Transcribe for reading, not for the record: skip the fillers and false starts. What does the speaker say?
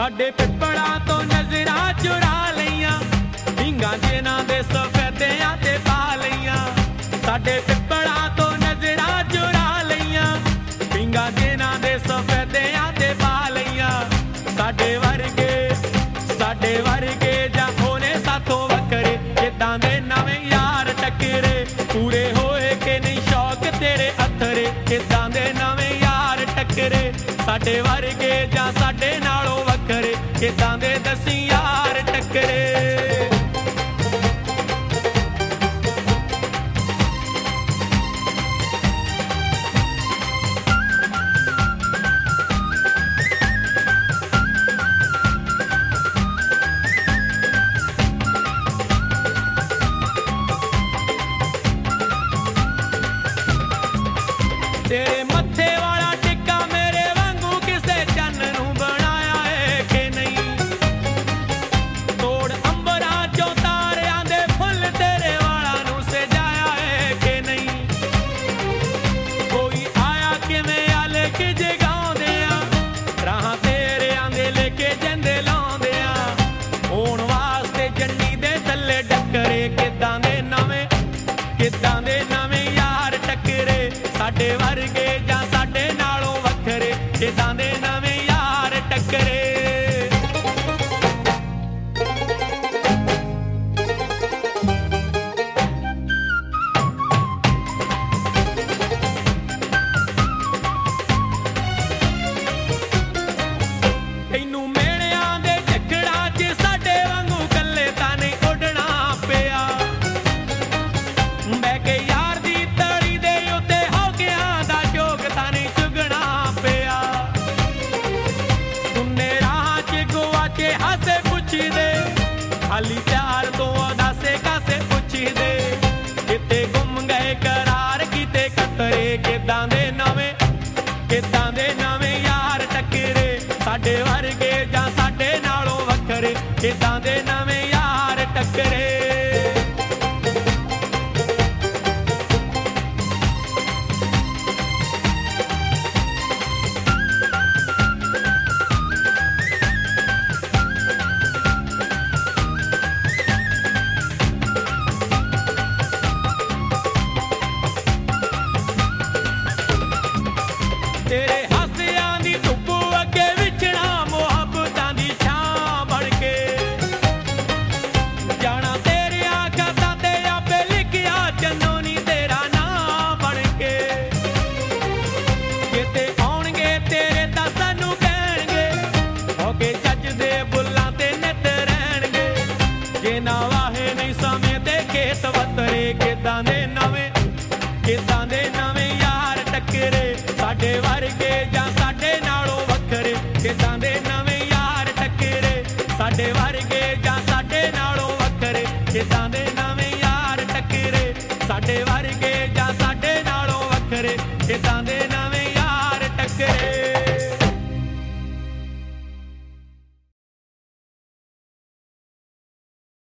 ਸਾਡੇ ਪਿੱਪਲਾਂ ਤੋਂ ਨਜ਼ਰਾਂ ਚੁਰਾ ਲਈਆਂ, ਢੀਂਗਾਂ ਜਿਨ੍ਹਾਂ ਦੇ ਸਫੈਦਿਆਂ ਤੇ ਪਾ ਲਈਆਂ। ਸਾਡੇ ਪਿੱਪਲਾਂ ਤੋਂ ਨਜ਼ਰਾਂ ਚੁਰਾ ਲਈਆਂ, ਢੀਂਗਾਂ ਜਿਨ੍ਹਾਂ ਦੇ ਸਫੈਦਿਆਂ ਤੇ ਪਾ ਲਈਆਂ। ਸਾਡੇ ਵਰਗੇ ਜਾਂ ਹੋਣੇ ਸਾਥੋਂ ਵੱਖਰੇ, ਕਿੱਦਾਂ ਦੇ ਨਵੇਂ ਯਾਰ ਟੱਕਰੇ। ਪੂਰੇ ਹੋਏ ਕਿ ਨਹੀਂ ਸ਼ੌਕ ਤੇਰੇ ਅਥਰੇ, ਕਿੱਦਾਂ ਦੇ ਨਵੇਂ ਯਾਰ ਟੱਕਰੇ। ਸਾਡੇ ਵਰਗੇ ਜਾਂ ਸਾਡੇ ਨਾਲੋਂ ਵੱਖਰੇ, ਕਿੱਦਾਂ ਦੇ ਦਸੀਂ ਯਾਰ ਟੱਕਰੇ। ਤੇਰੇ ਮੱਥੇ ਵਾਲਾ ਟਿੱਕਾ ਮੇਰੇ ਵਾਂਗੂ ਕਿਸੇ ਚੰਨ ਨੂੰ ਬਣਾਇਆ ਏ ਕਿ ਨਹੀਂ। ਤੋੜ ਅੰਬਰਾਂ ਚੋਂ ਤਾਰਿਆਂ ਦੇ ਫੁੱਲ ਤੇਰੇ ਵਾਲਾਂ ਨੂੰ ਸਜਾਇਆ ਏ ਕਿ ਨਹੀਂ। ਕੋਈ ਆਇਆ ਕਿਵੇਂ ਆਲੇ ਕਿ ਜਗਾਉਂਦਿਆਂ, ਰਾਹਾਂ ਤੇਰਿਆਂ ਦੇ ਲੈ ਕੇ ਜੰਦੇ ਲਾਉਂਦਿਆਂ। ਹੋਣ ਵਾਸਤੇ ਜੰਡੀ ਦੇ ਥੱਲੇ ਡੱਕਰੇ, ਕਿੱਦਾਂ ਦੇ ਨਵੇਂ ਯਾਰ ਟੱਕਰੇ। ਸਾਡੇ ਵਰਗੇ ਜਾਂ ਸਾਡੇ ਨਾਲੋਂ ਵੱਖਰੇ, ਕਿੱਦਾਂ ਦੇ ਨਵੇਂ ਯਾਰ ਟੱਕਰੇ। ਤੈਨੂੰ ਮੇਲਿਆਂ ਦੇ ਝੱਖੜਾਂ 'ਚ ਸਾਡੇ ਵਾਂਗੂ ਕੱਲੇ ਤਾਂ ਨਹੀਂ ਉੱਡਣਾ ਪਿਆ। ਬਹਿ ਕੇ ਯਾਰ ਦੀ ਤਲੀ ਦੇ ਉੱਤੇ ਹੌਕਿਆਂ ਦਾ ਜੋਗ ਤਾਂ ਨਹੀਂ ਚੁਗਣਾ ਪਿਆ। ਸੁੰਨੇ ਰਾਹਾਂ 'ਚ ਗੁਆਚੇ ਹਾਸੇ ਪੁੱਛਦੇ, ਖਾਲੀ ਪਿਆਰ ਤੋਂ ਉਦਾਸੇ ਕਾਸੇ ਪੁੱਛਦੇ। ਕਿਤੇ ਗੁੰਮ ਗਏ ਕਰਾਰ ਕਿਤੇ ਕਤਰੇ, ਕਿੱਦਾਂ ਦੇ ਨਵੇਂ ਯਾਰ ਟੱਕਰੇ। ਸਾਡੇ ਵਰਗੇ ਜਾਂ ਸਾਡੇ ਨਾਲੋਂ ਵੱਖਰੇ, ਕਿੱਦਾਂ ਦੇ ਨਵੇਂ ਯਾਰ ਟੱਕਰੇ। ਤੇਰੇ ਹਾਸਿਆਂ ਦੀ ਧੁੱਪ ਅੱਗੇ ਵਿਛਣਾ ਮੁਹੱਬਤਾਂ ਦੀ ਛਾਂ ਬਣ ਕੇ। ਜਾਣਾ ਤੇਰੀਆਂ ਖਾਤਾਂ ਤੇ ਆਪੇ ਲਿਖਿਆ ਚੰਨੋ ਨੀ ਤੇਰਾ ਨਾਂ ਬਣ ਕੇ। ਕਿਤੇ ਆਉਣਗੇ ਤੇਰੇ ਤਾਂ ਸਾਨੂੰ ਕਹਿਣਗੇ, ਹੋ ਕੇ ਜੱਜ ਦੇ ਬੁੱਲਾਂ ਤੇ ਨਿੱਤ ਰਹਿਣਗੇ। ਜੇ ਨਾ ਵਾਹੇ ਨਹੀਂ ਸਮੇਂ ਤੇ ਖੇਤ ਵਤਰੇ, ਕਿੱਦਾਂ ਦੇ ਨਵੇਂ ਯਾਰ ਟੱਕਰੇ। ਸਾਡੇ ਵਰਗੇ ਜਾਂ ਸਾਡੇ ਨਾਲੋਂ ਵੱਖਰੇ, ਕਿੱਦਾਂ ਦੇ ਨਵੇਂ ਯਾਰ ਟੱਕਰੇ। ਸਾਡੇ ਵਰਗੇ ਜਾਂ ਸਾਡੇ ਨਾਲੋਂ ਵੱਖਰੇ, ਕਿੱਦਾਂ ਦੇ ਨਵੇਂ ਯਾਰ ਟੱਕਰੇ। ਸਾਡੇ ਵਰਗੇ